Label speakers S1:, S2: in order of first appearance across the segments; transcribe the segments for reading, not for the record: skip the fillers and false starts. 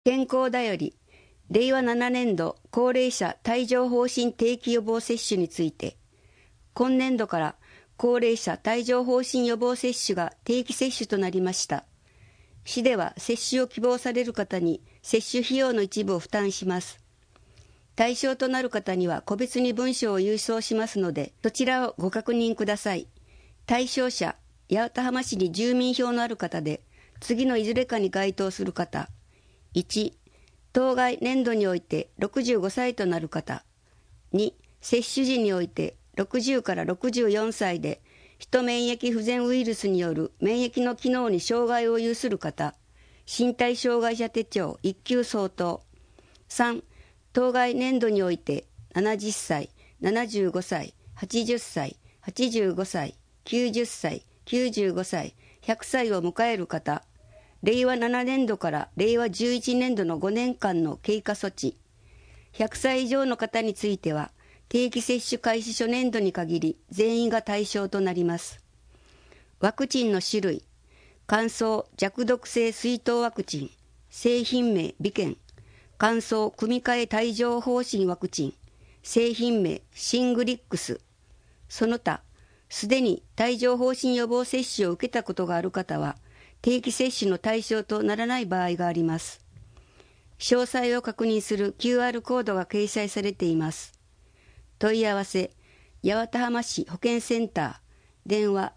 S1: 健康だより、令和7年度高齢者帯状疱疹定期予防接種について、今年度から高齢者帯状疱疹予防接種が定期接種となりました。市では接種を希望される方に接種費用の一部を負担します。対象となる方には個別に文書を郵送しますので、そちらをご確認ください。対象者、八幡浜市に住民票のある方で、次のいずれかに該当する方。1、当該年度において65歳となる方。2、接種時において60から64歳で、ヒト免疫不全ウイルスによる免疫の機能に障害を有する方。身体障害者手帳1級相当。3、当該年度において70歳、75歳、80歳、85歳、90歳、95歳、100歳を迎える方。令和7年度から令和11年度の5年間の経過措置。100歳以上の方については、定期接種開始初年度に限り全員が対象となります。ワクチンの種類。乾燥弱毒性水痘ワクチン。製品名ビケン。乾燥組み換え帯状疱疹ワクチン。製品名シングリックス。その他、すでに帯状疱疹予防接種を受けたことがある方は、定期接種の対象とならない場合があります。詳細を確認する QR コードが掲載されています。問い合わせ、八幡浜市保健センター、電話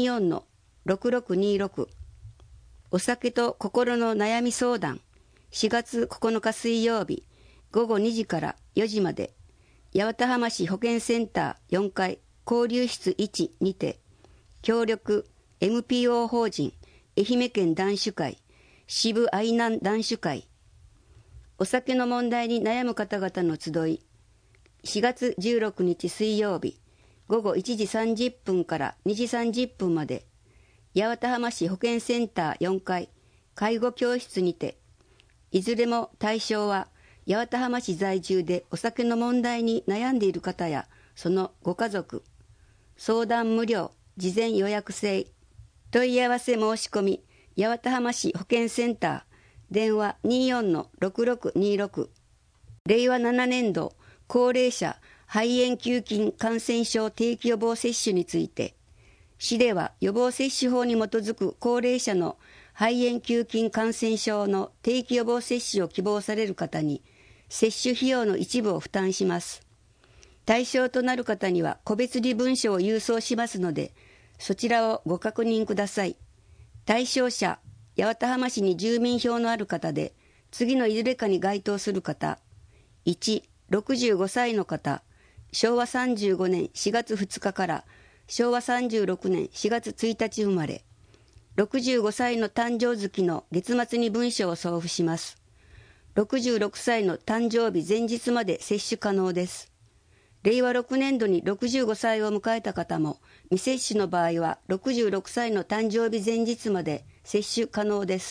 S1: 24-6626。お酒と心の悩み相談、4月9日水曜日、午後2時から4時まで、八幡浜市保健センター4階交流室1にて、協力 NPO 法人愛媛県男子会、支部愛南男子会。お酒の問題に悩む方々の集い、4月16日水曜日、午後1時30分から2時30分まで、八幡浜市保健センター4階、介護教室にて、いずれも対象は、八幡浜市在住でお酒の問題に悩んでいる方や、そのご家族。相談無料、事前予約制。問い合わせ申し込み、八幡浜市保健センター、電話 24-6626。令和7年度、高齢者肺炎球菌感染症定期予防接種について、市では予防接種法に基づく高齢者の肺炎球菌感染症の定期予防接種を希望される方に、接種費用の一部を負担します。対象となる方には個別に文書を郵送しますので、そちらをご確認ください。対象者、八幡浜市に住民票のある方で、次のいずれかに該当する方。1、65歳の方、昭和35年4月2日から昭和36年4月1日生まれ、65歳の誕生月の月末に文書を送付します。66歳の誕生日前日まで接種可能です。令和6年度に65歳を迎えた方も、未接種の場合は66歳の誕生日前日まで接種可能です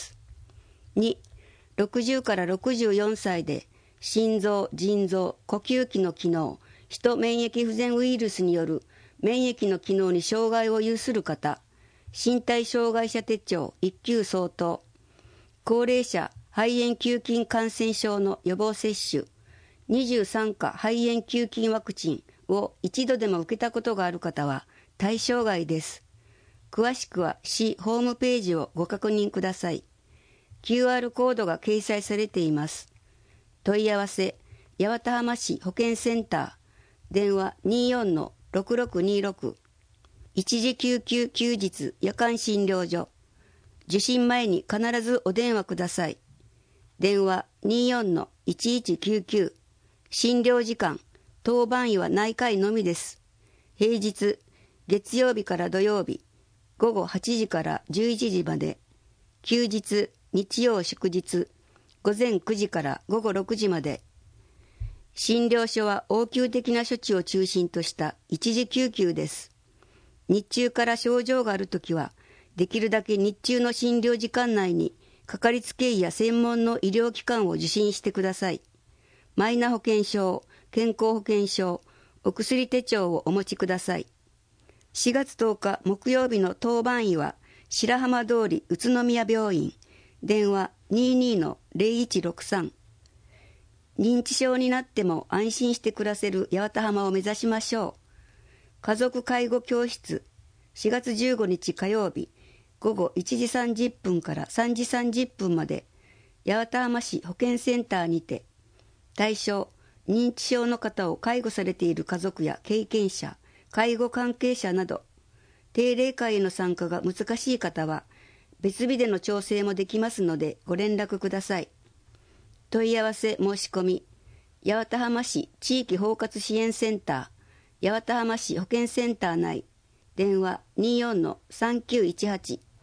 S1: 。2、60から64歳で、心臓、腎臓、呼吸器の機能、ヒト免疫不全ウイルスによる免疫の機能に障害を有する方、身体障害者手帳1級相当、高齢者肺炎球菌感染症の予防接種、23価肺炎球菌ワクチンを一度でも受けたことがある方は対象外です。詳しくは市ホームページをご確認ください。QR コードが掲載されています。問い合わせ、八幡浜市保健センター、電話 24-6626。一時救急休日夜間診療所。受診前に必ずお電話ください。電話 24-1199。診療時間、当番医は内科医のみです。平日、月曜日から土曜日、午後8時から11時まで。休日、日曜祝日、午前9時から午後6時まで。診療所は応急的な処置を中心とした一時救急です。日中から症状があるときは、できるだけ日中の診療時間内に、かかりつけ医や専門の医療機関を受診してください。マイナ保険証、健康保険証、お薬手帳をお持ちください。4月10日木曜日の当番医は、白浜通り宇都宮病院、 電話22-0163。認知症になっても安心して暮らせる八幡浜を目指しましょう。家族介護教室、4月15日火曜日、午後1時30分から3時30分まで、八幡浜市保健センターにて、対象、認知症の方を介護されている家族や経験者、介護関係者など、定例会への参加が難しい方は、別日での調整もできますのでご連絡ください。問い合わせ申し込み、八幡浜市地域包括支援センター、八幡浜市保健センター内、電話24-3918